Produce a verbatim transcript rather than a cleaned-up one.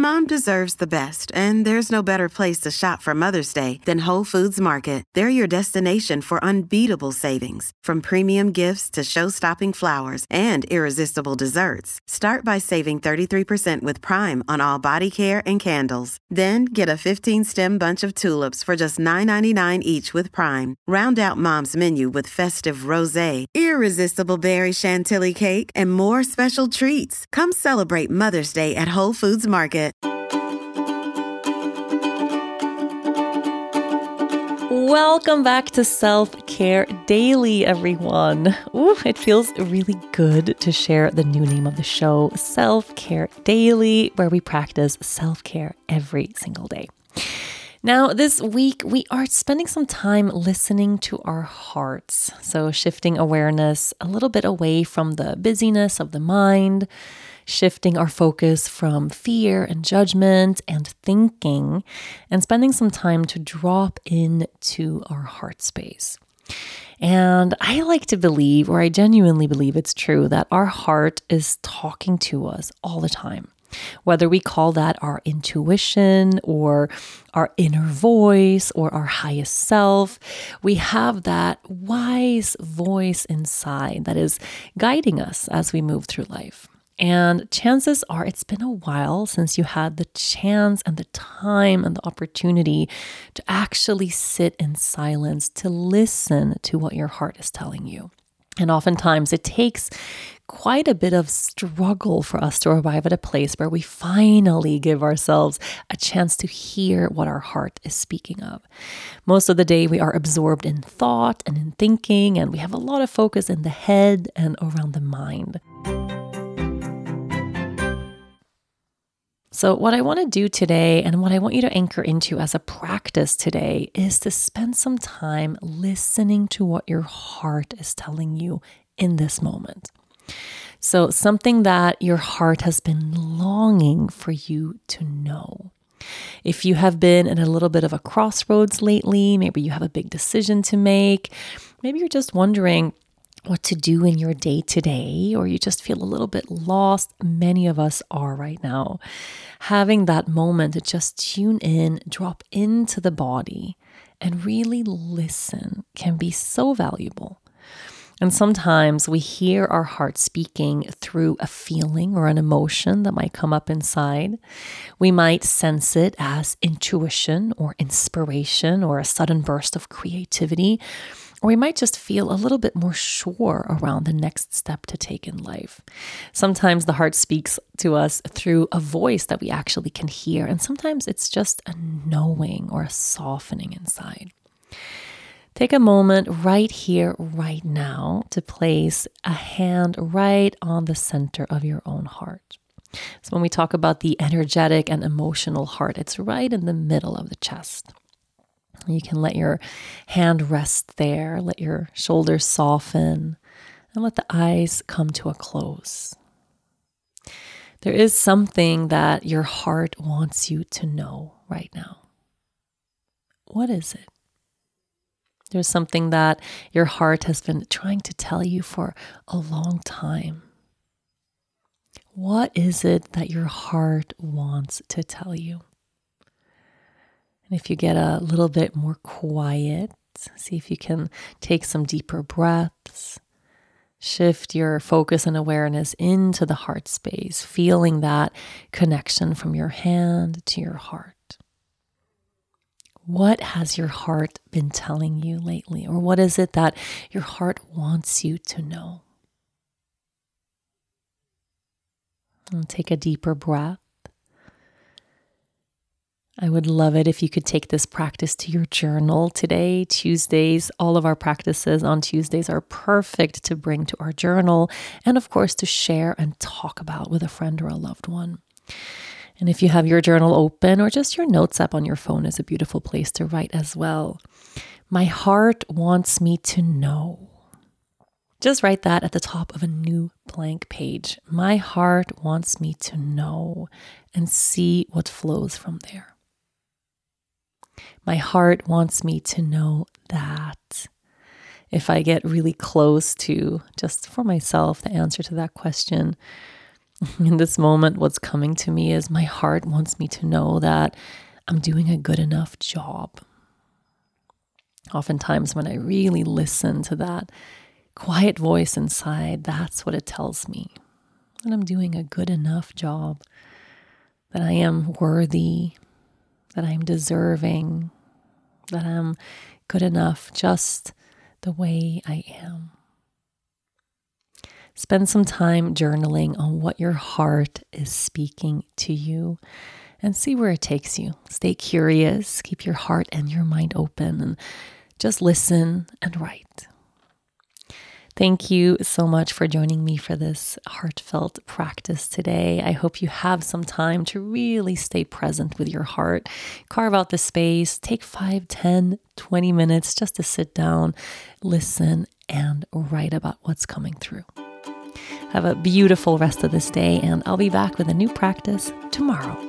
Mom deserves the best, and there's no better place to shop for Mother's Day than Whole Foods Market. They're your destination for unbeatable savings, from premium gifts to show-stopping flowers and irresistible desserts. Start by saving thirty-three percent with Prime on all body care and candles. Then get a fifteen-stem bunch of tulips for just nine ninety-nine each with Prime. Round out Mom's menu with festive rosé, irresistible berry chantilly cake, and more special treats. Come celebrate Mother's Day at Whole Foods Market. Welcome back to Self-Care Daily, everyone. Ooh, it feels really good to share the new name of the show, Self-Care Daily, where we practice self-care every single day. Now, this week, we are spending some time listening to our hearts. So shifting awareness a little bit away from the busyness of the mind, shifting our focus from fear and judgment and thinking, and spending some time to drop into our heart space. And I like to believe, or I genuinely believe it's true, that our heart is talking to us all the time. Whether we call that our intuition or our inner voice or our highest self, we have that wise voice inside that is guiding us as we move through life. And chances are it's been a while since you had the chance and the time and the opportunity to actually sit in silence to listen to what your heart is telling you. And oftentimes it takes quite a bit of struggle for us to arrive at a place where we finally give ourselves a chance to hear what our heart is speaking of. Most of the day we are absorbed in thought and in thinking, and we have a lot of focus in the head and around the mind. So what I want to do today, and what I want you to anchor into as a practice today, is to spend some time listening to what your heart is telling you in this moment. So something that your heart has been longing for you to know. If you have been in a little bit of a crossroads lately, maybe you have a big decision to make, maybe you're just wondering what to do in your day to day, or you just feel a little bit lost. Many of us are right now. Having that moment to just tune in, drop into the body, and really listen can be so valuable. And sometimes we hear our heart speaking through a feeling or an emotion that might come up inside. We might sense it as intuition or inspiration or a sudden burst of creativity. Or we might just feel a little bit more sure around the next step to take in life. Sometimes the heart speaks to us through a voice that we actually can hear. And sometimes it's just a knowing or a softening inside. Take a moment right here, right now, to place a hand right on the center of your own heart. So when we talk about the energetic and emotional heart, it's right in the middle of the chest. You can let your hand rest there, let your shoulders soften, and let the eyes come to a close. There is something that your heart wants you to know right now. What is it? There's something that your heart has been trying to tell you for a long time. What is it that your heart wants to tell you? And if you get a little bit more quiet, see if you can take some deeper breaths. Shift your focus and awareness into the heart space, feeling that connection from your hand to your heart. What has your heart been telling you lately? Or what is it that your heart wants you to know? And take a deeper breath. I would love it if you could take this practice to your journal today. Tuesdays, all of our practices on Tuesdays are perfect to bring to our journal and, of course, to share and talk about with a friend or a loved one. And if you have your journal open or just your notes app on your phone is a beautiful place to write as well. My heart wants me to know. Just write that at the top of a new blank page. My heart wants me to know, and see what flows from there. My heart wants me to know that. If I get really close to, just for myself, the answer to that question, In this moment, what's coming to me is my heart wants me to know that I'm doing a good enough job. Oftentimes when I really listen to that quiet voice inside, that's what it tells me. That I'm doing a good enough job, that I am worthy, that I'm deserving, that I'm good enough just the way I am. Spend some time journaling on what your heart is speaking to you and see where it takes you. Stay curious, keep your heart and your mind open, and just listen and write. Thank you so much for joining me for this heartfelt practice today. I hope you have some time to really stay present with your heart. Carve out the space, take five, ten, twenty minutes just to sit down, listen, and write about what's coming through. Have a beautiful rest of this day, and I'll be back with a new practice tomorrow.